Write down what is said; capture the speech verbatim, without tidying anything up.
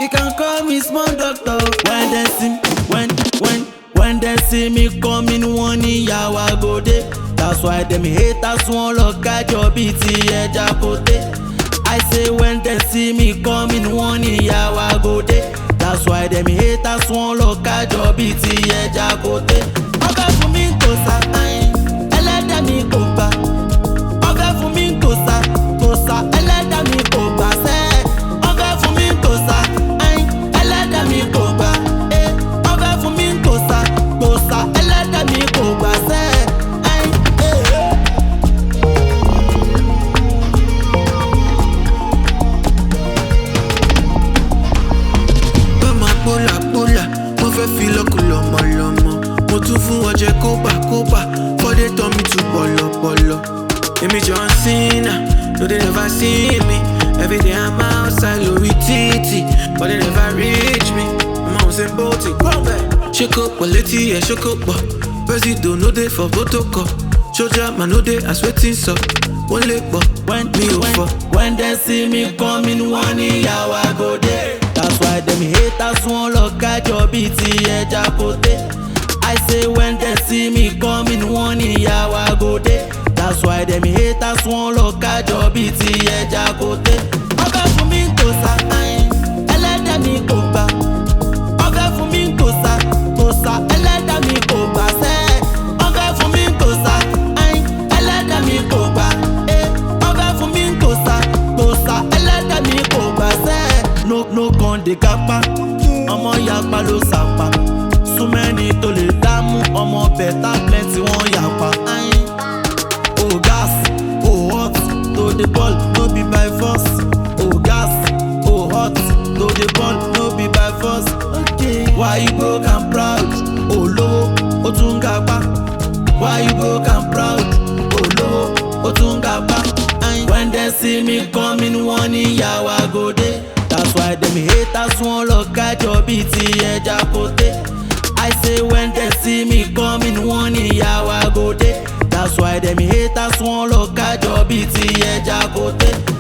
You can call me small doctor. When they see, when, when, when they see me coming, one ìyàwó I go dey. That's why them haters won't look at your B T ejakote. I say when they see me coming, one ìyàwó I go dey. That's why them haters won't look at your B T ejakote. Ọbẹ̀ fún mi kò sá, ẹlẹ́dẹ̀ mi kò gbà. Ọbẹ̀ fún mi kò sá, kò sá, ẹlẹ́dẹ̀ mi kò gbà sẹ́. Ọbẹ̀ fún mi kò sá, ẹlẹ́dẹ̀ mi kò gbà. Ọbẹ̀ fún mi kò sá, kò sá, ẹlẹ́dẹ̀ mi kò gbà sẹ́. Pola pola, mo fẹ́ fi lọ́kùn lọ́mọ lọ́mọ. Mo tún fún wọn jẹ kóbà kóbà, fọ́dé tọ́ mi tún pọ̀lọpọ̀lọ. Èmi John Cena, no they never see me. Every day I'm outside lórí títì, but they never reach me. Mo máa ń ṣe bóòtì gbọ́ngbẹ́. Ṣé kò pọ̀ létí ẹ̀ ṣé kò pọ̀? Presido no dey for protocol. Soldier man no dey as wetin sọ. Wọ́n lè pọ̀, mi ò fọ. When they see me coming, one ìyàwó I go dey. That's why them haters won't look at your B T ejakote. I say when they see me coming, one ìyàwó I go dey. That's why them haters won't look at your B T ejakote. Ọbẹ̀ fún mi kò sá, ẹlẹ́dẹ̀ mi kò gbà. Ọbẹ̀ fún mi kò sá, kò sá, ẹlẹ́dẹ̀ mi kò gbà sẹ́. Ọbẹ̀ fún mi kò sá, ẹlẹ́dẹ̀ mi kò gbà. Ọbẹ̀ fún mi kò sá, kò sá, ẹlẹ́dẹ̀ mi kò gbà sẹ́. No, no con de kápá, ọmọ yapa ló sàpá. Súnmẹ́ni tó lè dámú, ọmọ bẹ̀tà plenty wọ́n yapa. Oh gas, oh hot, to the ball, no be by force. Oh gas, oh hot, to the ball, no be by force. Okay. Why you broke and proud? Oh lówó, ó tún gapá. Why you broke and proud? Oh lówó, ó tún gapá. When they see me coming, one ìyàwó I go dey. That's why them haters won't look at your B T ejakote. I say when they see me coming, one ìyàwó I go dey. That's why them haters won't look at your B T ejakote.